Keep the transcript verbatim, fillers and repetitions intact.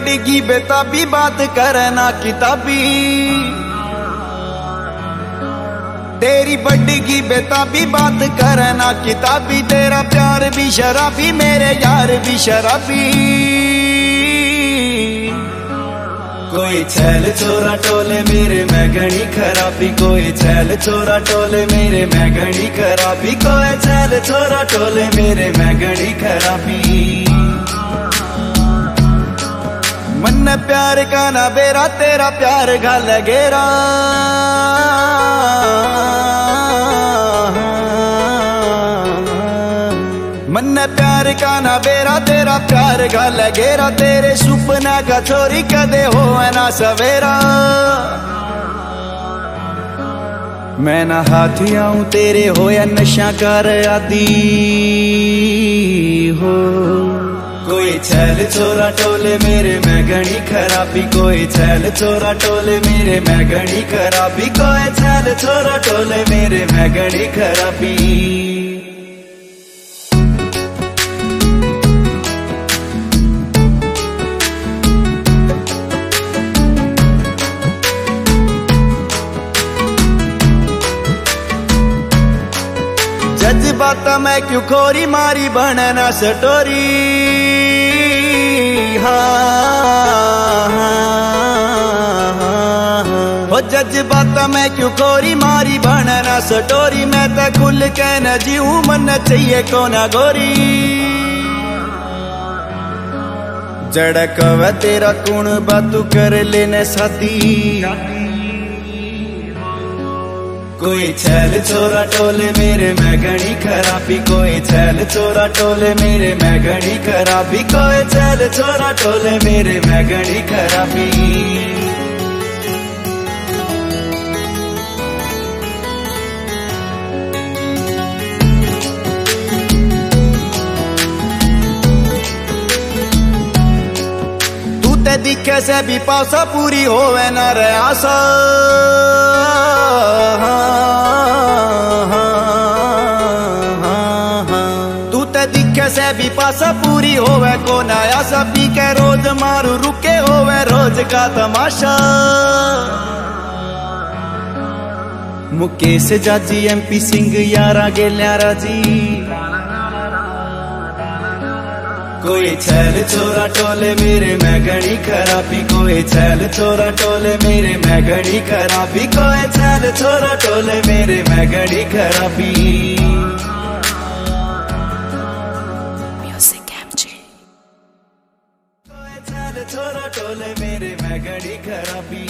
बड़ी बेताबी बात करना किताबी, तेरी बड़ी बेताबी बात करना किताबी। तेरा प्यार भी शराबी, मेरे यार भी शराबी। कोई छैल छोरा टोले मेरे मैं घनी खराबी, कोई छैल छोरा टोले मेरे मैं घनी खराबी, कोई छैल छोरा टोले मेरे मैं घनी खराबी। मन प्यार का ना बेरा, तेरा प्यार घाल गेरा। मन प्यार का ना बेरा, तेरा प्यार घाल गेरा। तेरे सुपना का छोरी कदे हो ना सवेरा। मैं ना हाथी आऊं तेरे हो या नशा कर आदि हो। कोई छैल छोरा टोले मेरे मैं घनी खराबी, कोई छैल छोरा टोले मेरे मैं घनी खराबी, कोई छैल छोरा टोले मेरे मैं घनी खराबी। जज्बात मैं क्यों खोरी मारी बनना सटोरी। हो जज्बात मैं क्यों खोरी मारी बनना सटोरी। मैं तो खुल के न जीऊं, मन चाहिए को ना गोरी। जड़क व तेरा कुण बातू कर लेने साथी। कोई छैल छोरा टोले मेरे मैं घनी खराबी, कोई छैल छोरा टोले मेरे मैं घनी खराबी, कोई छैल छोरा टोले मेरे मैं घनी खराबी। तू ते दिखे से भी पासा पूरी होवे न रयासा। तू ते दिखे से भी पासा पूरी होवे को नया सा। पी के रोज मारू रुके होवे रोज का तमाशा। मुकेश जाजी एमपी सिंह यारा गेल्यारा जी। कोई छैल छोरा टोले मेरे मैं घनी खराबी, कोई छैल छोरा टोले मेरे मैं घनी खराबी, कोई छैल छोरा टोले मेरे मैं घनी खराबी। Music MJ. कोई छैल छोरा टोले मेरे मैं घनी खराबी।